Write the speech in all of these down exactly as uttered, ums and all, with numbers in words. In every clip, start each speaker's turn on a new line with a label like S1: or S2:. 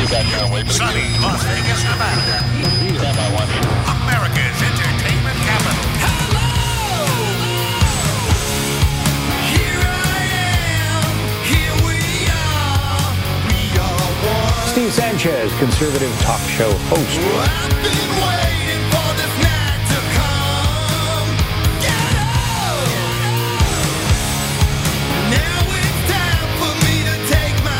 S1: Sunny Las Vegas, Nevada. America's entertainment capital.
S2: Steve Sanchez, conservative talk show host.
S3: Well, I've been waiting for this night to come. Get up! Now it's time for me to take my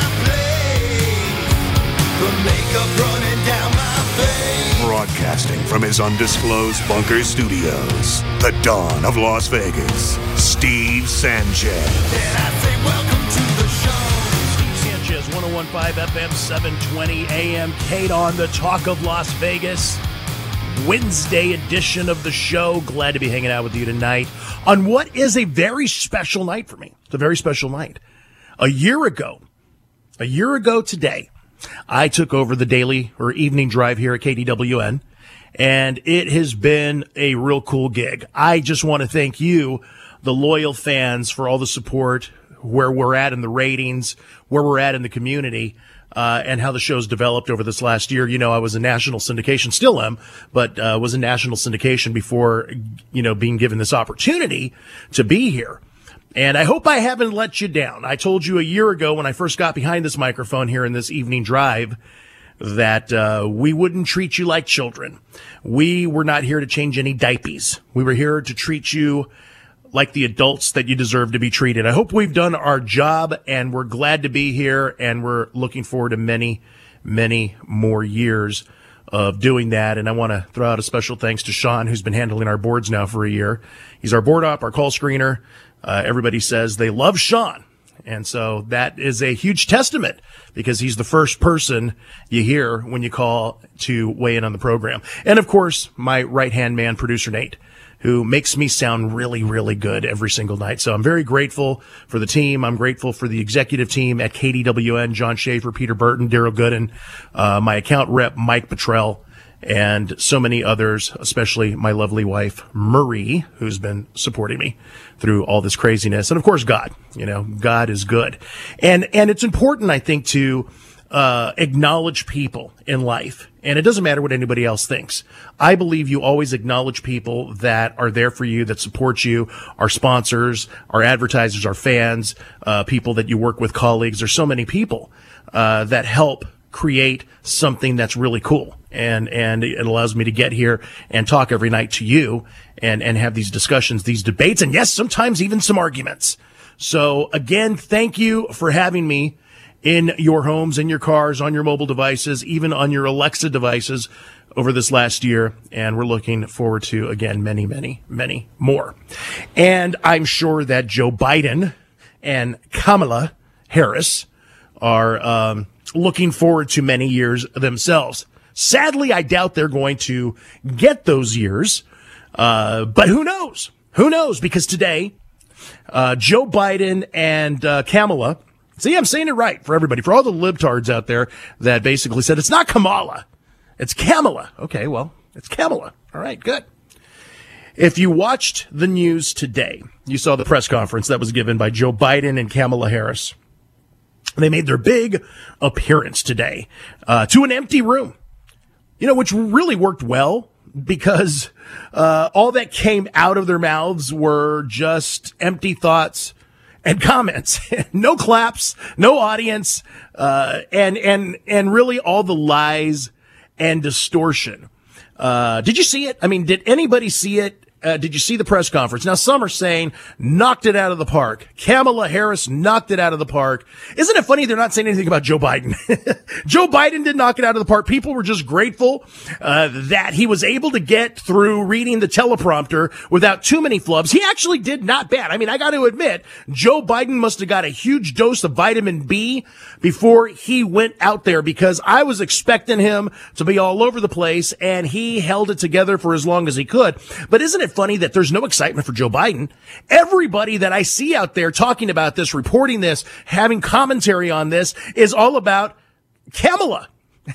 S3: place. The makeup running down my face.
S1: Broadcasting from his undisclosed bunker studios, the dawn of Las Vegas, Steve Sanchez.
S3: And I say welcome to the show.
S4: Sanchez, one oh one point five F M, seven twenty A M, Kate on the Talk of Las Vegas, Wednesday edition of the show. Glad to be hanging out with you tonight on what is a very special night for me. It's a very special night. A year ago, a year ago today, I took over the daily or evening drive here at K D W N, and it has been a real cool gig. I just want to thank you, the loyal fans, for all the support, where we're at in the ratings, where we're at in the community, uh, and how the show's developed over this last year. You know, I was in national syndication, still am, but uh, was in national syndication before, you know, being given this opportunity to be here. And I hope I haven't let you down. I told you a year ago when I first got behind this microphone here in this evening drive that uh, we wouldn't treat you like children. We were not here to change any diapers. We were here to treat you like the adults that you deserve to be treated. I hope we've done our job, and we're glad to be here, and we're looking forward to many, many more years of doing that. And I want to throw out a special thanks to Sean, who's been handling our boards now for a year. He's our board op, our call screener. Uh, everybody says they love Sean. And so that is a huge testament, because he's the first person you hear when you call to weigh in on the program. And of course, my right-hand man, producer Nate, who makes me sound really, really good every single night. So I'm very grateful for the team. I'm grateful for the executive team at K D W N, John Schaefer, Peter Burton, Daryl Gooden, uh, my account rep, Mike Petrell, and so many others, especially my lovely wife, Marie, who's been supporting me through all this craziness. And of course, God, you know, God is good. And, and it's important, I think, to uh, acknowledge people in life. And it doesn't matter what anybody else thinks. I believe you always acknowledge people that are there for you, that support you, our sponsors, our advertisers, our fans, uh, people that you work with, colleagues. There's so many people, uh, that help create something that's really cool. And, and it allows me to get here and talk every night to you and, and have these discussions, these debates, and yes, sometimes even some arguments. So again, thank you for having me in your homes, in your cars, on your mobile devices, even on your Alexa devices over this last year. And we're looking forward to, again, many, many, many more. And I'm sure that Joe Biden and Kamala Harris are um, looking forward to many years themselves. Sadly, I doubt they're going to get those years. Uh, but who knows? Who knows? Because today, uh, Joe Biden and uh, Kamala, see, I'm saying it right for everybody, for all the libtards out there that basically said it's not Kamala, it's Kamala. Okay, well, it's Kamala. All right, good. If you watched the news today, you saw the press conference that was given by Joe Biden and Kamala Harris. They made their big appearance today uh, to an empty room, you know, which really worked well, because uh, all that came out of their mouths were just empty thoughts and comments. No claps, no audience, uh, and, and, and really all the lies and distortion. Uh, did you see it? I mean, did anybody see it? Uh, did you see the press conference? Now, some are saying knocked it out of the park. Kamala Harris knocked it out of the park. Isn't it funny they're not saying anything about Joe Biden? Joe Biden did knock it out of the park. People were just grateful uh, that he was able to get through reading the teleprompter without too many flubs. He actually did not bad. I mean, I got to admit, Joe Biden must have got a huge dose of vitamin B before he went out there, because I was expecting him to be all over the place, and he held it together for as long as he could. But isn't it funny that there's no excitement for Joe Biden? Everybody that I see out there talking about this, reporting this, having commentary on this, is all about Kamala.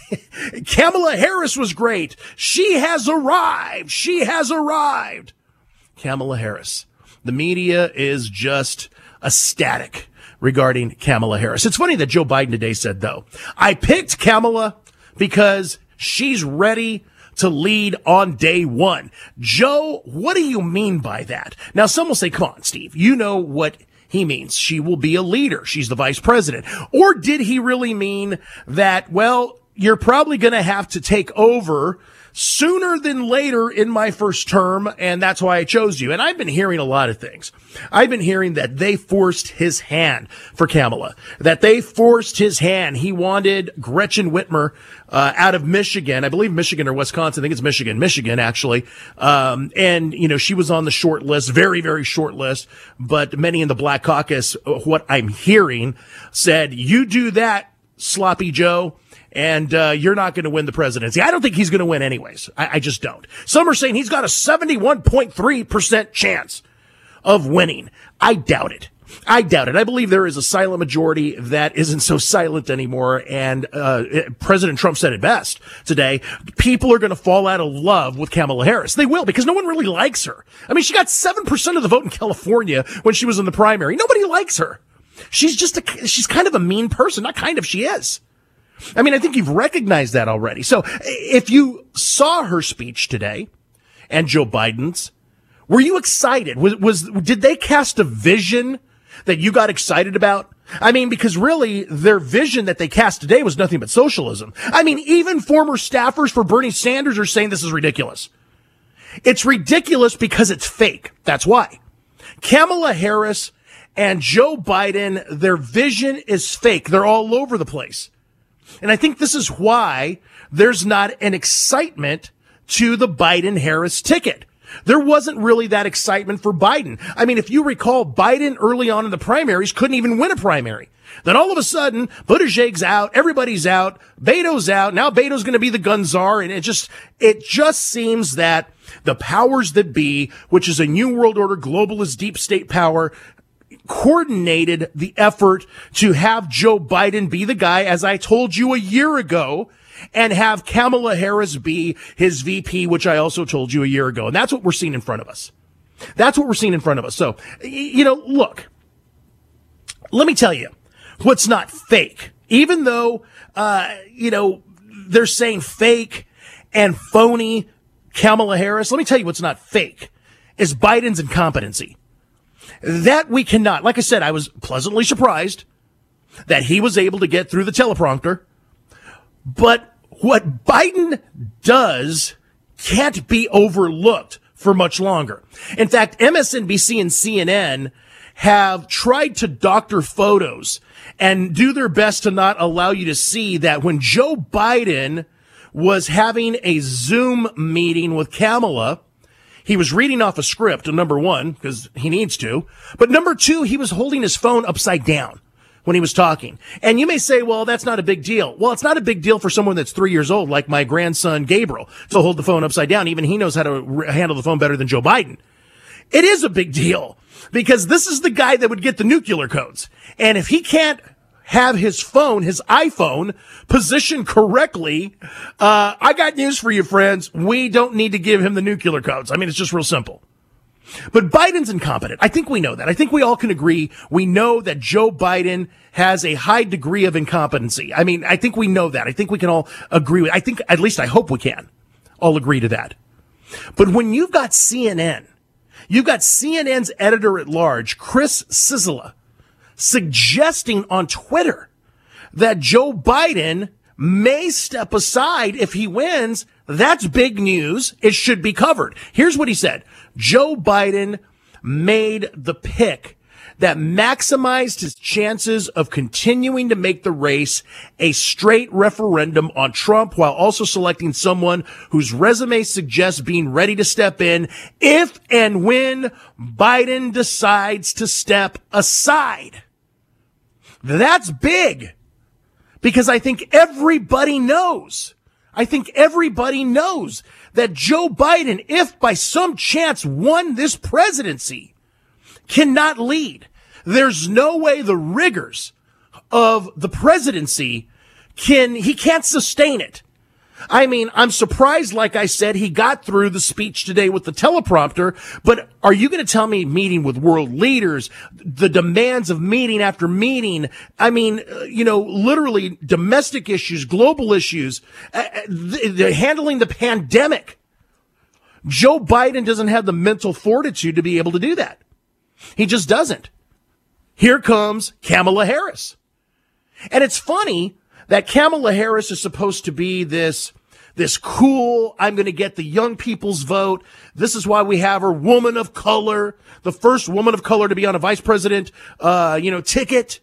S4: Kamala Harris was great. She has arrived. She has arrived. Kamala Harris. The media is just ecstatic regarding Kamala Harris. It's funny that Joe Biden today said, though, I picked Kamala because she's ready to lead on day one. Joe, what do you mean by that? Now, some will say, come on, Steve, you know what he means. She will be a leader. She's the vice president. Or did he really mean that, well, you're probably going to have to take over sooner than later in my first term, and that's why I chose you. And I've been hearing a lot of things. I've been hearing that they forced his hand for Kamala, that they forced his hand. He wanted Gretchen Whitmer uh, out of Michigan. I believe Michigan or Wisconsin. I think it's Michigan. Michigan, actually. Um, and, you know, she was on the short list, very, very short list. But many in the Black Caucus, what I'm hearing, said, you do that, Sloppy Joe, and uh, you're not going to win the presidency. I don't think he's going to win anyways. I, I just don't. Some are saying he's got a seventy-one point three percent chance of winning. I doubt it. I doubt it. I believe there is a silent majority that isn't so silent anymore. And uh President Trump said it best today. People are going to fall out of love with Kamala Harris. They will, because no one really likes her. I mean, she got seven percent of the vote in California when she was in the primary. Nobody likes her. She's just a, she's kind of a mean person. Not kind of, she is. I mean, I think you've recognized that already. So if you saw her speech today and Joe Biden's, were you excited? Was, was, did they cast a vision that you got excited about? I mean, because really their vision that they cast today was nothing but socialism. I mean, even former staffers for Bernie Sanders are saying this is ridiculous. It's ridiculous because it's fake. That's why. Kamala Harris and Joe Biden, their vision is fake. They're all over the place. And I think this is why there's not an excitement to the Biden-Harris ticket. There wasn't really that excitement for Biden. I mean, if you recall, Biden early on in the primaries couldn't even win a primary. Then all of a sudden, Buttigieg's out, everybody's out, Beto's out. Now Beto's going to be the gun czar. And it just, it just seems that the powers that be, which is a new world order, globalist deep state power, coordinated the effort to have Joe Biden be the guy, as I told you a year ago, and have Kamala Harris be his V P, which I also told you a year ago. And that's what we're seeing in front of us. That's what we're seeing in front of us. So, you know, look, let me tell you what's not fake. Even though, uh, you know, they're saying fake and phony Kamala Harris, let me tell you what's not fake is Biden's incompetency. That we cannot, like I said, I was pleasantly surprised that he was able to get through the teleprompter. But what Biden does can't be overlooked for much longer. In fact, M S N B C and C N N have tried to doctor photos and do their best to not allow you to see that when Joe Biden was having a Zoom meeting with Kamala, he was reading off a script, number one, because he needs to. But number two, he was holding his phone upside down when he was talking. And you may say, well, that's not a big deal. Well, it's not a big deal for someone that's three years old, like my grandson Gabriel, to hold the phone upside down. Even he knows how to re- handle the phone better than Joe Biden. It is a big deal because this is the guy that would get the nuclear codes. And if he can't have his phone, his iPhone, positioned correctly, uh, I got news for you, friends. We don't need to give him the nuclear codes. I mean, it's just real simple. But Biden's incompetent. I think we know that. I think we all can agree. We know that Joe Biden has a high degree of incompetency. I mean, I think we know that. I think we can all agree with, I think, at least I hope we can all agree to that. But when you've got C N N, you've got C N N's editor at large, Chris Cizilla, suggesting on Twitter that Joe Biden may step aside if he wins, that's big news. It should be covered. Here's what he said. Joe Biden made the pick that maximized his chances of continuing to make the race a straight referendum on Trump while also selecting someone whose resume suggests being ready to step in if and when Biden decides to step aside. That's big because I think everybody knows. I think everybody knows that Joe Biden, if by some chance won this presidency, cannot lead. There's no way the rigors of the presidency can, he can't sustain it. I mean, I'm surprised, like I said, he got through the speech today with the teleprompter, but are you going to tell me meeting with world leaders, the demands of meeting after meeting, I mean, uh, you know, literally domestic issues, global issues, uh, they're handling the pandemic. Joe Biden doesn't have the mental fortitude to be able to do that. He just doesn't. Here comes Kamala Harris. And it's funny that Kamala Harris is supposed to be this, this cool, I'm going to get the young people's vote. This is why we have her, woman of color, the first woman of color to be on a vice president, uh, you know, ticket.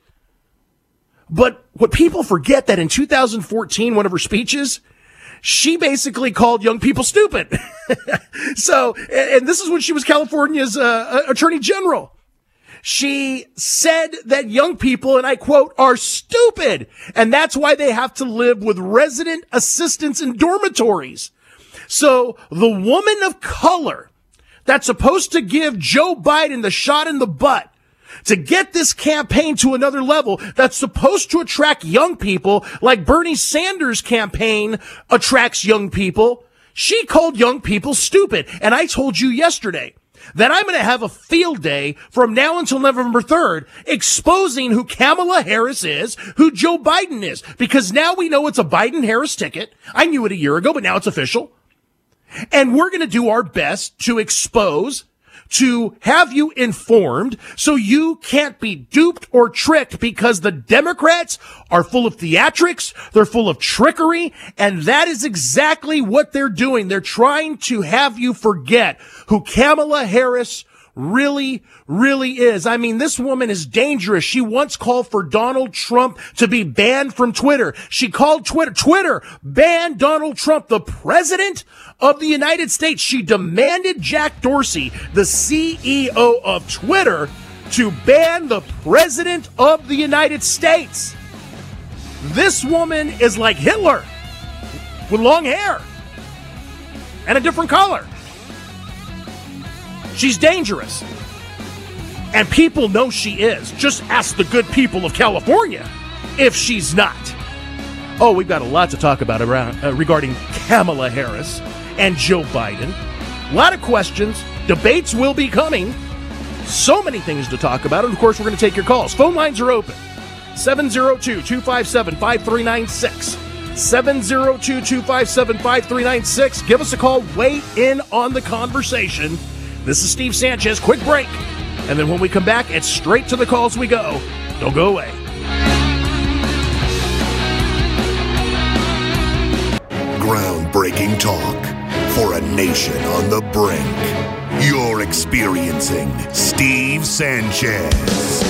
S4: But what people forget that in two thousand fourteen, one of her speeches, she basically called young people stupid. So, and this is when she was California's uh, attorney general. She said that young people, and I quote, are stupid, and that's why they have to live with resident assistants in dormitories. So the woman of color that's supposed to give Joe Biden the shot in the butt to get this campaign to another level, that's supposed to attract young people like Bernie Sanders' campaign attracts young people, she called young people stupid. And I told you yesterday that I'm going to have a field day from now until November third exposing who Kamala Harris is, who Joe Biden is, because now we know it's a Biden-Harris ticket. I knew it a year ago, but now it's official. And we're going to do our best to expose, to have you informed so you can't be duped or tricked, because the Democrats are full of theatrics, they're full of trickery, and that is exactly what they're doing. They're trying to have you forget who Kamala Harris really, really is. I mean, this woman is dangerous. She once called for Donald Trump to be banned from Twitter. She called Twitter, Twitter, ban Donald Trump, the president of the United States. She demanded Jack Dorsey, the C E O of Twitter, to ban the president of the United States. This woman is like Hitler with long hair and a different color. She's dangerous. And people know she is. Just ask the good people of California if she's not. Oh, we've got a lot to talk about around uh, regarding Kamala Harris and Joe Biden. A lot of questions. Debates will be coming. So many things to talk about. And, of course, we're going to take your calls. Phone lines are open. seven oh two, two five seven, five three nine six. seven oh two, two five seven, five three nine six. Give us a call. Weigh in on the conversation. This is Steve Sanchez. Quick break. And then when we come back, it's straight to the calls we go. Don't go away.
S1: Groundbreaking talk for a nation on the brink. You're experiencing Steve Sanchez.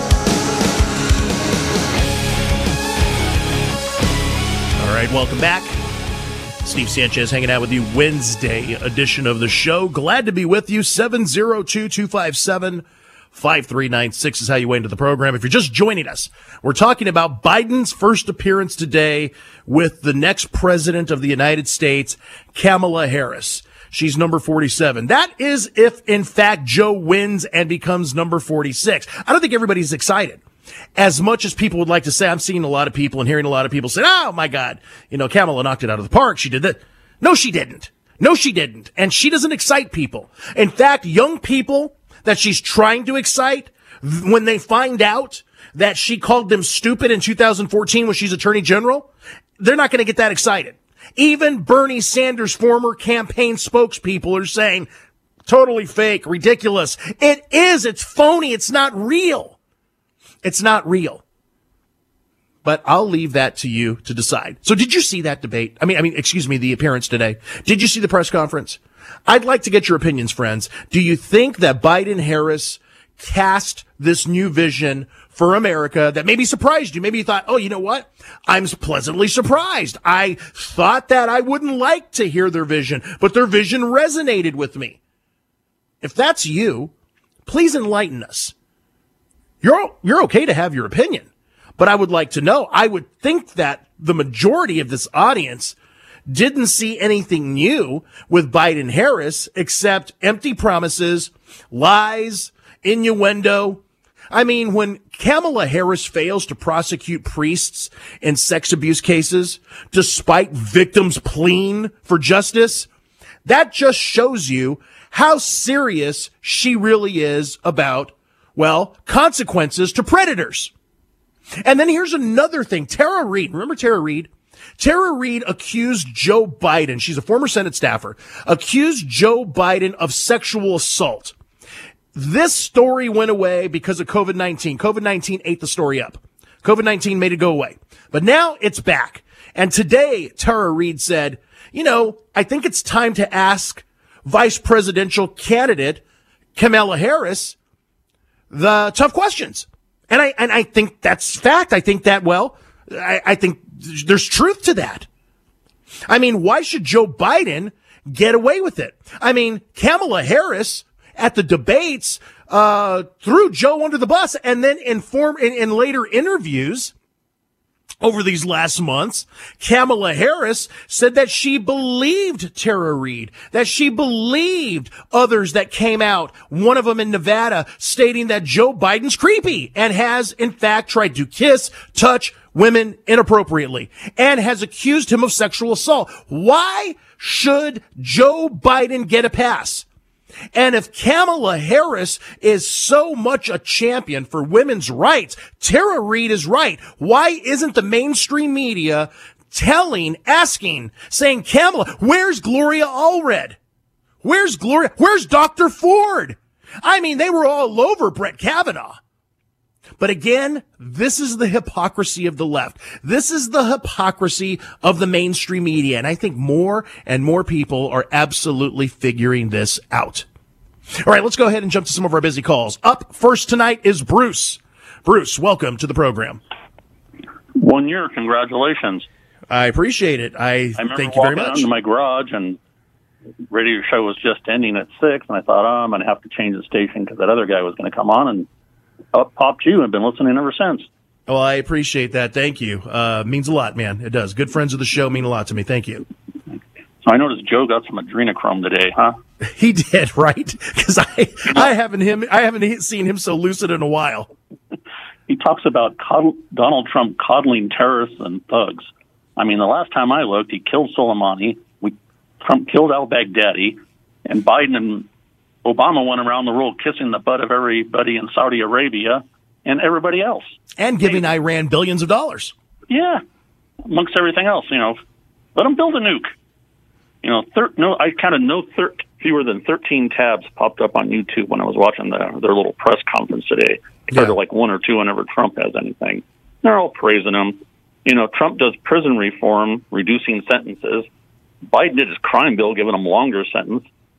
S4: All right, welcome back. Steve Sanchez hanging out with you, Wednesday edition of the show. Glad to be with you. seven oh two, two five seven, five three nine six is how you went into the program. If you're just joining us, we're talking about Biden's first appearance today with the next president of the United States, Kamala Harris. She's number forty-seven. That is if, in fact, Joe wins and becomes number forty-six. I don't think everybody's excited. As much as people would like to say, I'm seeing a lot of people and hearing a lot of people say, oh, my God, you know, Kamala knocked it out of the park. She did that. No, she didn't. No, she didn't. And she doesn't excite people. In fact, young people that she's trying to excite, when they find out that she called them stupid in two thousand fourteen when she's attorney general, they're not going to get that excited. Even Bernie Sanders' former campaign spokespeople are saying, totally fake, ridiculous. It is. It's phony. It's not real. It's not real. But I'll leave that to you to decide. So did you see that debate? I mean, I mean, excuse me, the appearance today. Did you see the press conference? I'd like to get your opinions, friends. Do you think that Biden-Harris cast this new vision for America that maybe surprised you? Maybe you thought, oh, you know what? I'm pleasantly surprised. I thought that I wouldn't like to hear their vision, but their vision resonated with me. If that's you, please enlighten us. You're, you're okay to have your opinion, but I would like to know. I would think that the majority of this audience didn't see anything new with Biden-Harris except empty promises, lies, innuendo. I mean, when Kamala Harris fails to prosecute priests in sex abuse cases, despite victims pleading for justice, that just shows you how serious she really is about, well, consequences to predators. And then here's another thing. Tara Reid, remember Tara Reid? Tara Reid accused Joe Biden, she's a former Senate staffer, accused Joe Biden of sexual assault. This story went away because of COVID nineteen. COVID nineteen ate the story up. COVID nineteen made it go away. But now it's back. And today, Tara Reid said, you know, I think it's time to ask vice presidential candidate Kamala Harris the tough questions. And I, and I think that's fact. I think that, well, I, I think there's truth to that. I mean, why should Joe Biden get away with it? I mean, Kamala Harris at the debates, uh, threw Joe under the bus, and then in form, in, in later interviews over these last months, Kamala Harris said that she believed Tara Reid, that she believed others that came out, one of them in Nevada, stating that Joe Biden's creepy and has, in fact, tried to kiss, touch women inappropriately and has accused him of sexual assault. Why should Joe Biden get a pass? And if Kamala Harris is so much a champion for women's rights, Tara Reid is right. Why isn't the mainstream media telling, asking, saying, Kamala, where's Gloria Allred? Where's Gloria? Where's Doctor Ford? I mean, they were all over Brett Kavanaugh. But again, this is the hypocrisy of the left. This is the hypocrisy of the mainstream media. And I think more and more people are absolutely figuring this out. All right, let's go ahead and jump to some of our busy calls. Up first tonight is Bruce. Bruce, welcome to the program.
S5: One year, congratulations.
S4: I appreciate it. I,
S5: I
S4: thank you very much.
S5: I remember walking into my garage and radio show was just ending at six, and I thought, oh, I'm going to have to change the station because that other guy was going to come on, and up popped you. I've been listening ever since.
S4: Well, I appreciate that. Thank you. Uh, means a lot, man. It does. Good friends of the show mean a lot to me. Thank you.
S5: So I noticed Joe got some adrenochrome today, huh?
S4: He did, right? Because I, I haven't him, I haven't seen him so lucid in a while.
S5: He talks about coddle, Donald Trump coddling terrorists and thugs. I mean, the last time I looked, he killed Soleimani. We Trump killed al-Baghdadi, and Biden and Obama went around the world kissing the butt of everybody in Saudi Arabia and everybody else.
S4: And giving they, Iran billions of dollars.
S5: Yeah, amongst everything else, you know. Let them build a nuke. You know, thir- no, I counted no thir- fewer than thirteen tabs popped up on YouTube when I was watching the, their little press conference today. Compared
S4: yeah.
S5: to like one or two whenever Trump has anything. They're all praising him. You know, Trump does prison reform, reducing sentences. Biden did his crime bill, giving them longer sentence.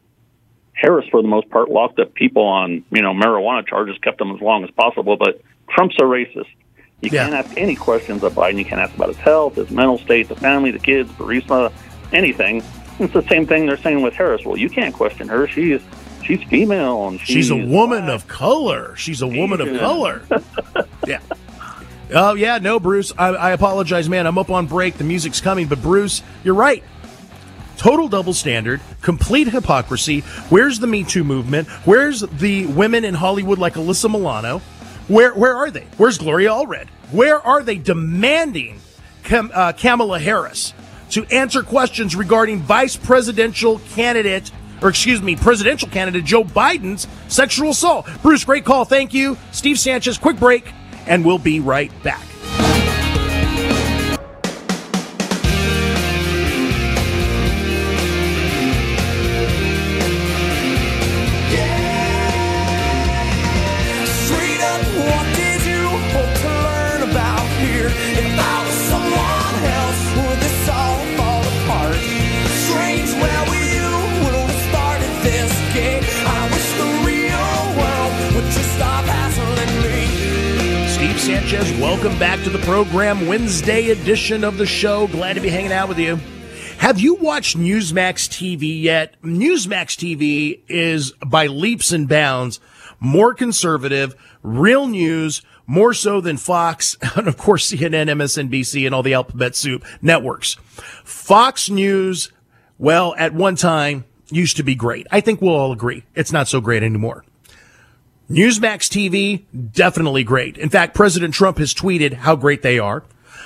S5: Harris, for the most part, locked up people on, you know, marijuana charges, kept them as long as possible. But Trump's a racist. You
S4: yeah.
S5: can't ask any questions of Biden. You can't ask about his health, his mental state, the family, the kids, Burisma, anything. It's the same thing they're saying with Harris. Well, you can't question her. She's she's female. And she's,
S4: she's a woman of color. She's a woman of color. Yeah. Oh, yeah, no, Bruce, I, I apologize, man. I'm up on break. The music's coming. But, Bruce, you're right. Total double standard, complete hypocrisy. Where's the Me Too movement? Where's the women in Hollywood like Alyssa Milano? Where where are they? Where's Gloria Allred? Where are they demanding Cam, uh, Kamala Harris to answer questions regarding vice presidential candidate, or excuse me, presidential candidate Joe Biden's sexual assault? Bruce, great call. Thank you. Steve Sanchez, quick break, and we'll be right back. Sanchez, welcome back to the program. Wednesday edition of the show. Glad to be hanging out with you. Have you watched Newsmax T V yet? Newsmax T V is by leaps and bounds more conservative, real news, more so than Fox, and of course C N N, M S N B C, and all the alphabet soup networks. Fox News, well, at one time used to be great. I think we'll all agree it's not so great anymore. Newsmax T V, definitely great. In fact, President Trump has tweeted how great they are.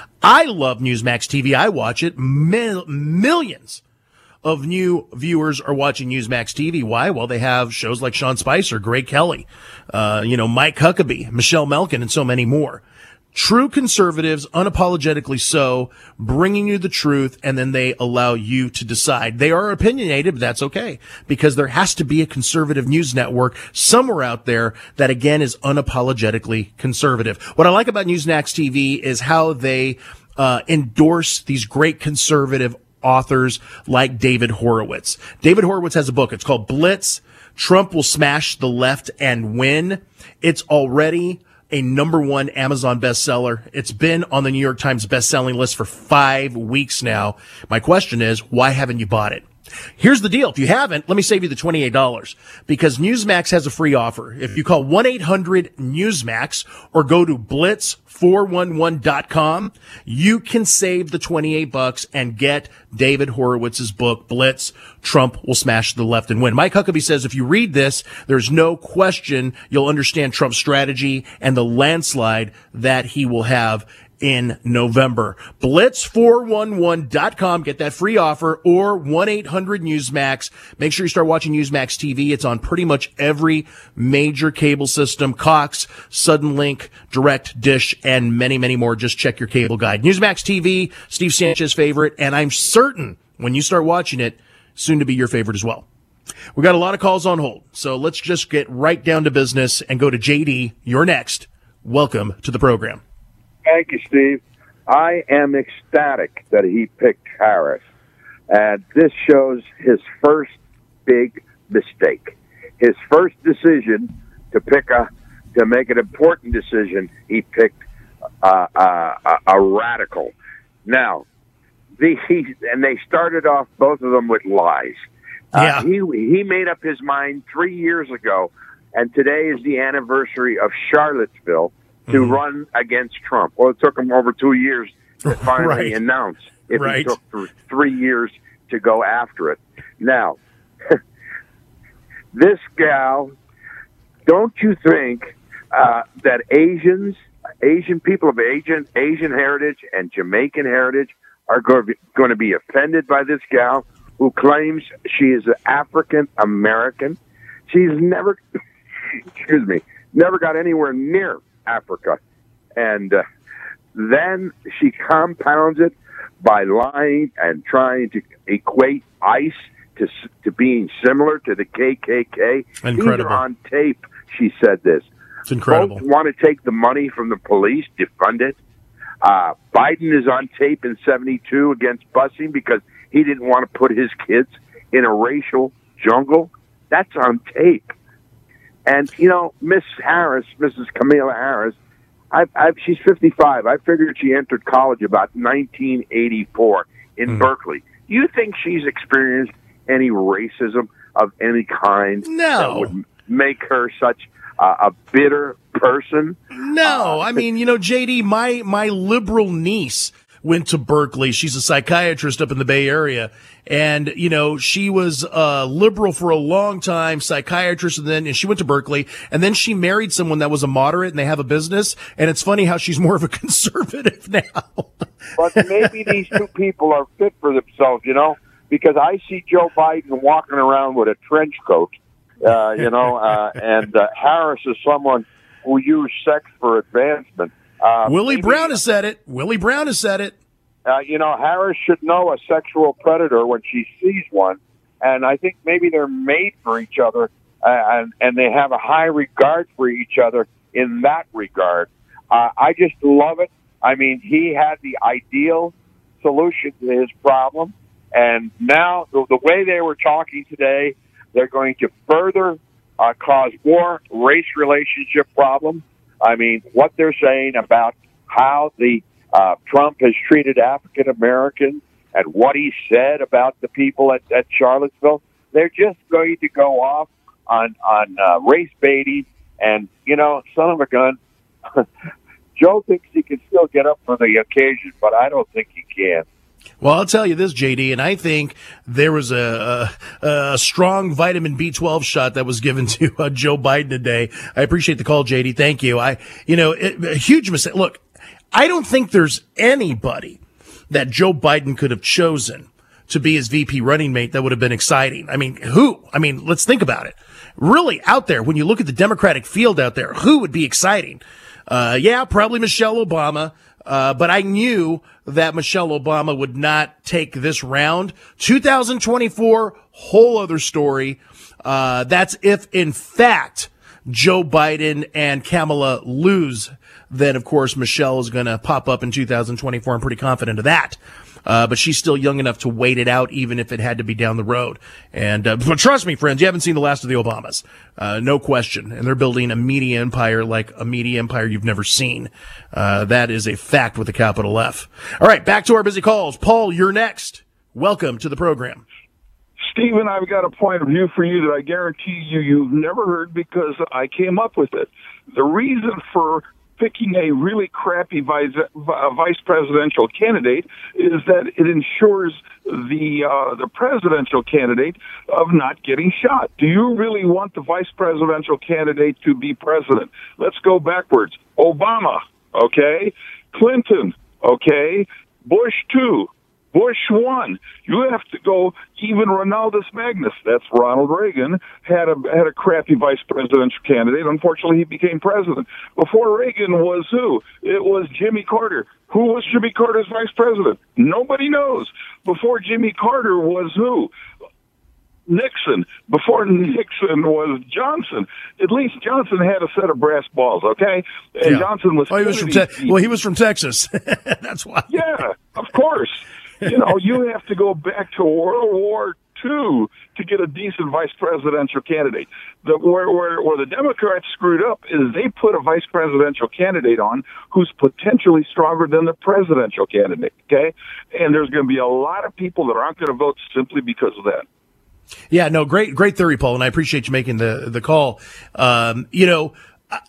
S4: I love Newsmax T V. I watch it. Mil- millions of new viewers are watching Newsmax T V. Why? Well, they have shows like Sean Spicer, Greg Kelly, uh, you know, Mike Huckabee, Michelle Malkin, and so many more. True conservatives, unapologetically so, bringing you the truth, and then they allow you to decide. They are opinionated, but that's okay, because there has to be a conservative news network somewhere out there that, again, is unapologetically conservative. What I like about Newsmax T V is how they uh endorse these great conservative authors like David Horowitz. David Horowitz has a book. It's called Blitz. Trump Will Smash the Left and Win. It's already a number one Amazon bestseller. It's been on the New York Times bestselling list for five weeks now. My question is, why haven't you bought it? Here's the deal. If you haven't, let me save you the twenty-eight dollars, because Newsmax has a free offer. If you call one eight hundred Newsmax or go to blitz four one one dot com, you can save the twenty-eight bucks and get David Horowitz's book, Blitz, Trump Will Smash the Left and Win. Mike Huckabee says if you read this, there's no question you'll understand Trump's strategy and the landslide that he will have in November. blitz four one one dot com. Get that free offer, or one eight hundred Newsmax. Make sure you start watching Newsmax T V. It's on pretty much every major cable system: Cox, Suddenlink, Direct, Dish, and many, many more. Just check your cable guide. Newsmax T V, Steve Sanchez favorite, and I'm certain when you start watching it, soon to be your favorite as well. We got a lot of calls on hold, so let's just get right down to business and go to J D. You're next. Welcome to the program.
S6: Thank you, Steve. I am ecstatic that he picked Harris. And this shows his first big mistake. His first decision to pick a, to make an important decision, he picked uh, uh, a, a radical. Now, the, he, and they started off, both of them, with lies.
S4: Yeah.
S6: Uh, he, he made up his mind three years ago, and today is the anniversary of Charlottesville, to mm-hmm. run against Trump. Well, it took him over two years to finally
S4: right.
S6: announce if
S4: right.
S6: it took th- three years to go after it. Now, this gal, don't you think uh, that Asians, Asian people of Asian, Asian heritage and Jamaican heritage are going to, be, going to be offended by this gal who claims she is an African American? She's never, excuse me, never got anywhere near Africa. And uh, then she compounds it by lying and trying to equate ICE to to being similar to the K K K.
S4: Incredible.
S6: These are on tape. She said this.
S4: It's incredible.
S6: Folks want to take the money from the police to fund it. Uh, Biden is on tape in seventy-two against busing because he didn't want to put his kids in a racial jungle. That's on tape. And, you know, Miss Harris, Missus Kamala Harris, I've, I've, she's fifty-five. I figured she entered college about nineteen eighty-four in mm. Berkeley. Do you think she's experienced any racism of any kind
S4: no.
S6: that would make her such uh, a bitter person?
S4: No.
S6: Uh,
S4: I mean, you know, J D, my, my liberal niece went to Berkeley. She's a psychiatrist up in the Bay Area. And, you know, she was uh liberal for a long time, psychiatrist, and then and she went to Berkeley, and then she married someone that was a moderate, and they have a business. And it's funny how she's more of a conservative now.
S6: But maybe these two people are fit for themselves, you know, because I see Joe Biden walking around with a trench coat, uh, you know, uh, and uh, Harris is someone who used sex for advancement. Uh,
S4: Willie
S6: maybe,
S4: Brown has said it. Willie Brown has said it.
S6: Uh, you know, Harris should know a sexual predator when she sees one, and I think maybe they're made for each other, uh, and, and they have a high regard for each other in that regard. Uh, I just love it. I mean, he had the ideal solution to his problem, and now the, the way they were talking today, they're going to further uh, cause more race relationship problems. I mean, what they're saying about how the Uh, Trump has treated African Americans and what he said about the people at, at Charlottesville, they're just going to go off on on uh, race baiting. And, you know, son of a gun, Joe thinks he can still get up for the occasion, but I don't think he can.
S4: Well, I'll tell you this, J D, and I think there was a, a, a strong vitamin B twelve shot that was given to uh, Joe Biden today. I appreciate the call, J D. Thank you. I, you know, it, a huge mistake. Look, I don't think there's anybody that Joe Biden could have chosen to be his V P running mate that would have been exciting. I mean, who? I mean, let's think about it. Really out there, when you look at the Democratic field out there, who would be exciting? Uh, yeah, probably Michelle Obama. Uh, but I knew that Michelle Obama would not take this round. two thousand twenty-four, whole other story. Uh, that's if, in fact, Joe Biden and Kamala lose. Then, of course, Michelle is going to pop up in two thousand twenty-four. I'm pretty confident of that. Uh, but she's still young enough to wait it out, even if it had to be down the road. And, uh, but trust me, friends, you haven't seen the last of the Obamas. Uh, no question. And they're building a media empire like a media empire you've never seen. Uh, that is a fact with a capital F. All right, back to our busy calls. Paul, you're next. Welcome to the program.
S7: Stephen, I've got a point of view for you that I guarantee you you've never heard because I came up with it. The reason for picking a really crappy vice, vice presidential candidate is that it ensures the uh, the presidential candidate of not getting shot. Do you really want the vice presidential candidate to be president? Let's go backwards. Obama, okay. Clinton, okay. Bush two. Bush one. You have to go even Ronaldus Magnus. That's Ronald Reagan had a had a crappy vice presidential candidate. Unfortunately, he became president. Before Reagan was who? It was Jimmy Carter. Who was Jimmy Carter's vice president? Nobody knows. Before Jimmy Carter was who? Nixon. Before Nixon was Johnson. At least Johnson had a set of brass balls, okay? And
S4: yeah.
S7: Johnson was.
S4: Oh, he was from Te- well, he was from Texas. That's why.
S7: Yeah, of course. You know, you have to go back to World War Two to get a decent vice presidential candidate. The, where, where, where the Democrats screwed up is they put a vice presidential candidate on who's potentially stronger than the presidential candidate, okay? And there's going to be a lot of people that aren't going to vote simply because of that.
S4: Yeah, no, great, great theory, Paul, and I appreciate you making the, the call. Um, you know, I,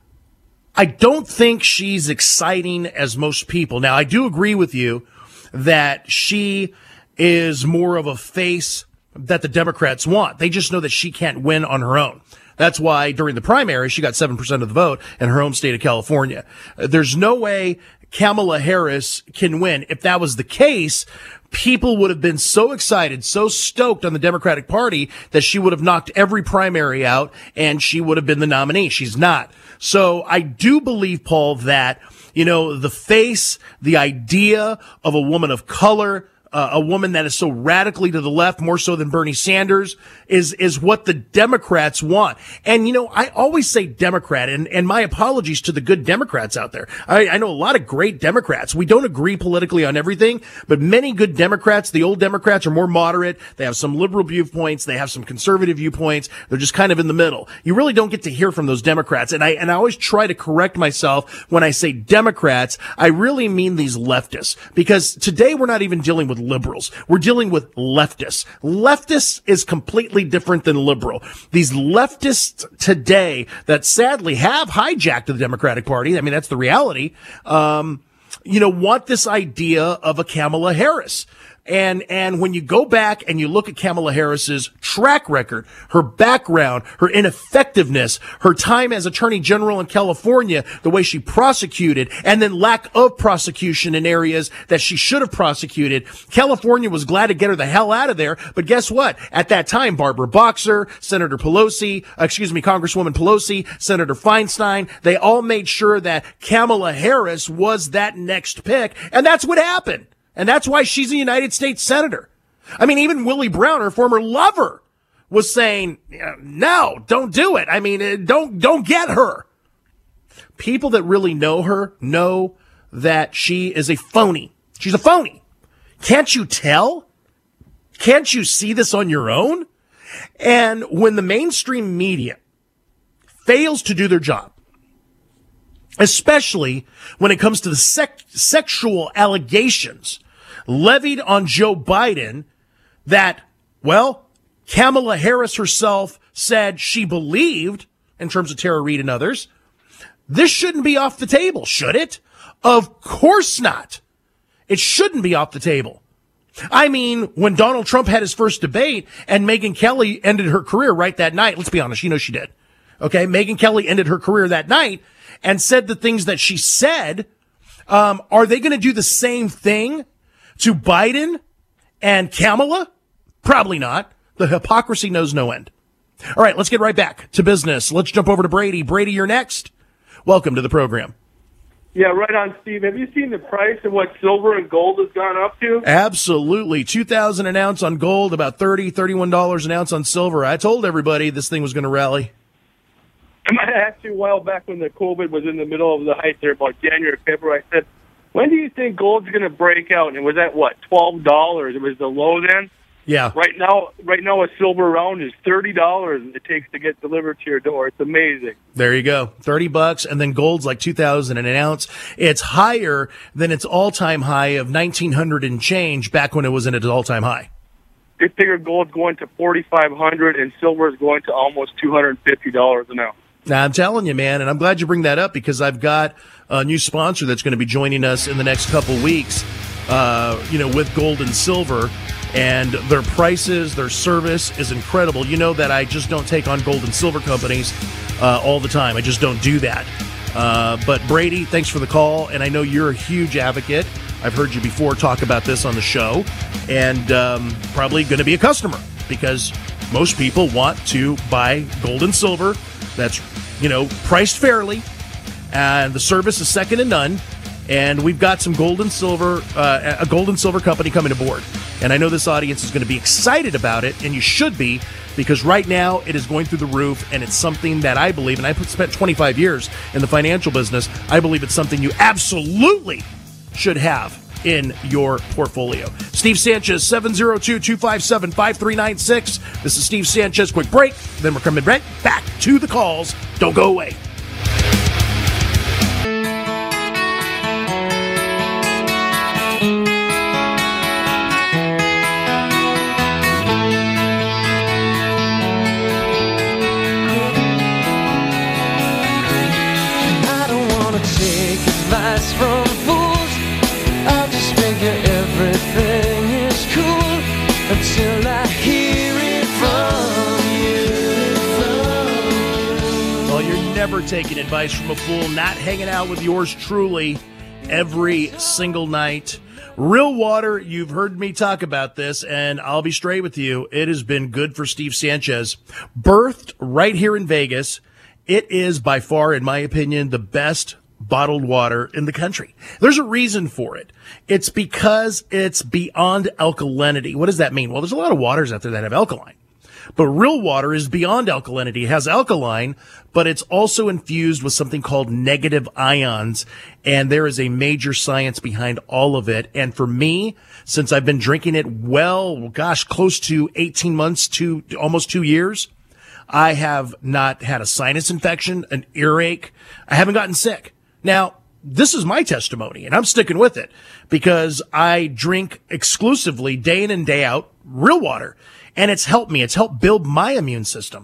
S4: I don't think she's exciting as most people. Now, I do agree with you that she is more of a face that the Democrats want. They just know that she can't win on her own. That's why during the primary, she got seven percent of the vote in her home state of California. There's no way Kamala Harris can win. If that was the case, people would have been so excited, so stoked on the Democratic Party that she would have knocked every primary out and she would have been the nominee. She's not. So I do believe, Paul, that, you know, the face, the idea of a woman of color, uh, a woman that is so radically to the left, more so than Bernie Sanders, is is what the Democrats want. And, you know, I always say Democrat, and, and my apologies to the good Democrats out there. I, I know a lot of great Democrats. We don't agree politically on everything, but many good Democrats, the old Democrats, are more moderate. They have some liberal viewpoints. They have some conservative viewpoints. They're just kind of in the middle. You really don't get to hear from those Democrats. And I, and I always try to correct myself when I say Democrats. I really mean these leftists, because today we're not even dealing with liberals. We're dealing with leftists. Leftists is completely different than liberal. These leftists today that sadly have hijacked the Democratic Party, I mean, that's the reality, um, you know, want this idea of a Kamala Harris. And, and when you go back and you look at Kamala Harris's track record, her background, her ineffectiveness, her time as Attorney General in California, the way she prosecuted, and then lack of prosecution in areas that she should have prosecuted, California was glad to get her the hell out of there. But guess what? At that time, Barbara Boxer, Senator Pelosi, excuse me, Congresswoman Pelosi, Senator Feinstein, they all made sure that Kamala Harris was that next pick. And that's what happened. And that's why she's a United States Senator. I mean, even Willie Brown, her former lover, was saying, no, don't do it. I mean, don't, don't get her. People that really know her know that she is a phony. She's a phony. Can't you tell? Can't you see this on your own? And when the mainstream media fails to do their job, especially when it comes to the sec- sexual allegations levied on Joe Biden that, well, Kamala Harris herself said she believed, in terms of Tara Reid and others, this shouldn't be off the table, should it? Of course not. It shouldn't be off the table. I mean, when Donald Trump had his first debate and Megyn Kelly ended her career right that night, let's be honest, you know she did. Okay, Megyn Kelly ended her career that night and said the things that she said. Um, are they going to do the same thing to Biden and Kamala? Probably not. The hypocrisy knows no end. All right, let's get right back to business. Let's jump over to Brady. Brady, you're next. Welcome to the program.
S8: Yeah, right on, Steve. Have you seen the price of what silver and gold has gone up to?
S4: Absolutely. two thousand dollars an ounce on gold, about thirty dollars, thirty-one dollars an ounce on silver. I told everybody this thing was going to rally.
S8: I asked you a while back when the COVID was in the middle of the height there, about January, February. I said, when do you think gold's going to break out? And it was at, what, twelve dollars? It was the low then?
S4: Yeah.
S8: Right now, right now, a silver round is thirty dollars it takes to get delivered to your door. It's amazing.
S4: There you go. thirty bucks, and then gold's like two thousand an ounce. It's higher than its all-time high of nineteen hundred and change back when it was in its all-time high.
S8: They figure gold's going to forty-five hundred and silver's going to almost two hundred fifty dollars an ounce.
S4: Now, I'm telling you, man, and I'm glad you bring that up because I've got a new sponsor that's going to be joining us in the next couple weeks, uh, you know, with gold and silver. And their prices, their service is incredible. You know that I just don't take on gold and silver companies uh, all the time. I just don't do that. Uh, but Brady, thanks for the call. And I know you're a huge advocate. I've heard you before talk about this on the show. And um, probably going to be a customer because most people want to buy gold and silver that's, you know, priced fairly. And the service is second to none. And we've got some gold and silver, uh, a gold and silver company coming aboard. And I know this audience is going to be excited about it, and you should be, because right now it is going through the roof, and it's something that I believe, and I've spent twenty-five years in the financial business, I believe it's something you absolutely should have in your portfolio. Steve Sanchez, seven oh two, two five seven, five three nine six. This is Steve Sanchez. Quick break, then we're coming right back to the calls. Don't go away.
S3: From fools, I'll just figure everything is cool until I hear it from you.
S4: Well, you're never taking advice from a fool, not hanging out with yours truly every single night. Real water, you've heard me talk about this, and I'll be straight with you. It has been good for Steve Sanchez. Birthed right here in Vegas, it is by far, in my opinion, the best bottled water in the country. There's a reason for it. It's because it's beyond alkalinity. What does that mean? Well, there's a lot of waters out there that have alkaline, but real water is beyond alkalinity. It has alkaline, but it's also infused with something called negative ions, and there is a major science behind all of it. And for me, since I've been drinking it, well, gosh, close to eighteen months to almost two years, I have not had a sinus infection, an earache. I haven't gotten sick. Now, this is my testimony, and I'm sticking with it because I drink exclusively day in and day out real water, and it's helped me. It's helped build my immune system.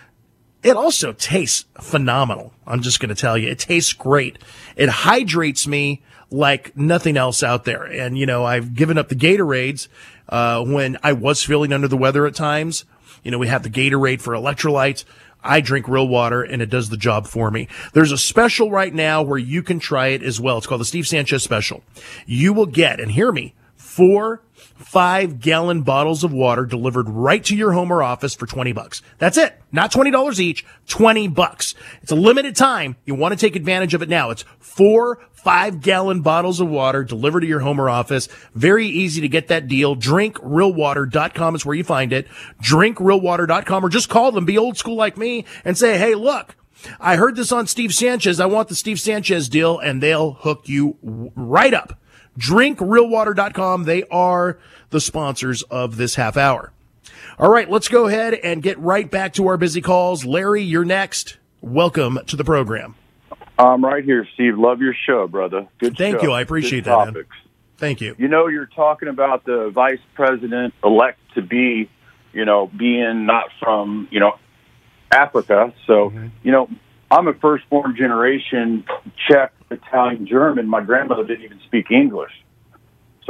S4: It also tastes phenomenal. I'm just going to tell you, it tastes great. It hydrates me like nothing else out there. And, you know, I've given up the Gatorades uh, when I was feeling under the weather at times. You know, we have the Gatorade for electrolytes. I drink real water, and it does the job for me. There's a special right now where you can try it as well. It's called the Steve Sanchez Special. You will get, and hear me, four five-gallon bottles of water delivered right to your home or office for twenty bucks. That's it. Not twenty dollars each, twenty bucks. It's a limited time. You want to take advantage of it now. It's four five-gallon bottles of water delivered to your home or office. Very easy to get that deal. drink real water dot com is where you find it. drink real water dot com, or just call them. Be old school like me and say, hey, look, I heard this on Steve Sanchez. I want the Steve Sanchez deal, and they'll hook you right up. drink real water dot com. They are the sponsors of this half hour. All right, let's go ahead and get right back to our busy calls. Larry, you're next. Welcome to the program.
S6: I'm right here, Steve. Love your show, brother. Good
S4: Thank
S6: show.
S4: you. I appreciate
S6: Good
S4: that,
S6: topics.
S4: man. Thank you.
S6: You know, you're talking about the vice president-elect to be, you know, being not from, you know, Africa. So, mm-hmm. you know, I'm a first-born generation Czech, Italian, German. My grandmother didn't even speak English. So I,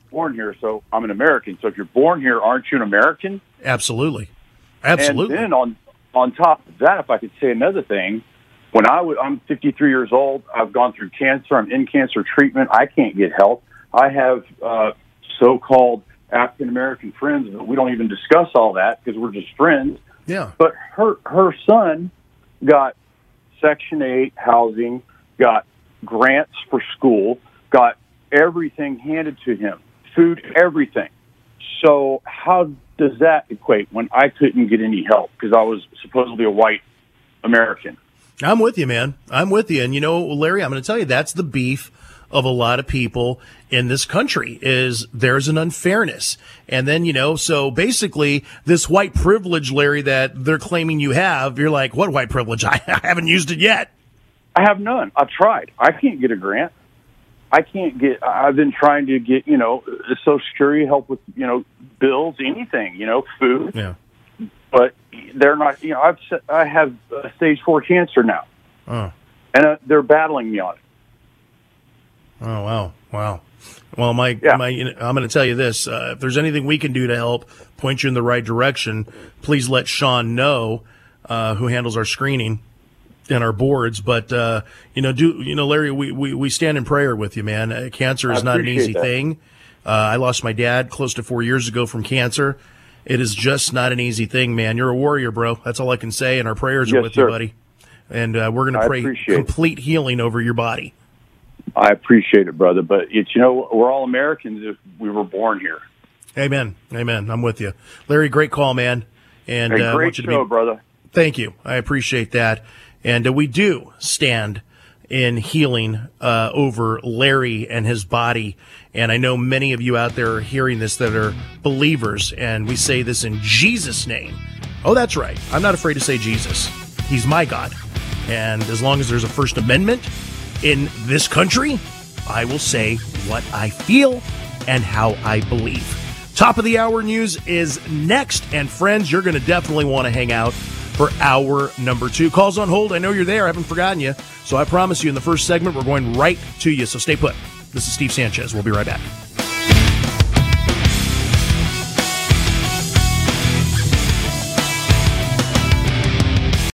S9: born here, so I'm an American. So if you're born here, aren't you an American?
S4: Absolutely. Absolutely.
S9: And then on on top of that, if I could say another thing, when I was, I'm fifty-three years old, I've gone through cancer, I'm in cancer treatment, I can't get help. I have uh, so-called African-American friends, but we don't even discuss all that because we're just friends.
S4: Yeah.
S9: But her her son got Section eight housing, got grants for school, got everything handed to him, food, everything. So how does that equate when I couldn't get any help because I was supposedly a white American?
S4: I'm with you, man. I'm with you. And, you know, Larry, I'm going to tell you, that's the beef of a lot of people in this country is there's an unfairness. And then, you know, so basically this white privilege, Larry, that they're claiming you have, you're like, what white privilege? I haven't used it yet.
S9: I have none. I've tried. I can't get a grant. I can't get, I've been trying to get, you know, Social Security help with, you know, bills, anything, you know, food.
S4: Yeah.
S9: But they're not, you know, I've, I have uh, stage four cancer now.
S4: Oh.
S9: And uh, they're battling me on it.
S4: Oh, wow. Wow. Well, my,
S9: Yeah.
S4: my, I'm going to tell you this. Uh, if there's anything we can do to help point you in the right direction, please let Sean know, uh, who handles our screening and our boards. But, uh, you know, do, you know, Larry, we, we, we stand in prayer with you, man. Uh, cancer is
S9: I
S4: not an
S9: appreciate
S4: easy
S9: that.
S4: thing. Uh, I lost my dad close to four years ago from cancer. It is just not an easy thing, man. You're a warrior, bro. That's all I can say. And our prayers are
S9: Yes,
S4: with
S9: sir.
S4: you, buddy. And, uh, we're going to
S9: I
S4: pray
S9: appreciate it.
S4: complete healing over your body.
S9: I appreciate it, brother. But it's, you know, we're all Americans if we were born here.
S4: Amen. Amen. I'm with you. Larry, great call, man. And
S9: Hey,
S4: uh, I
S9: great
S4: want you to
S9: show,
S4: be,
S9: brother.
S4: Thank you. I appreciate that. And uh, we do stand in healing uh, over Larry and his body. And I know many of you out there are hearing this that are believers, and we say this in Jesus' name. Oh, that's right. I'm not afraid to say Jesus. He's my God. And as long as there's a First Amendment in this country, I will say what I feel and how I believe. Top of the hour news is next. And friends, you're going to definitely want to hang out for hour number two. Calls on hold. I know you're there. I haven't forgotten you. So I promise you in the first segment, we're going right to you. So stay put. This is Steve Sanchez. We'll be right back.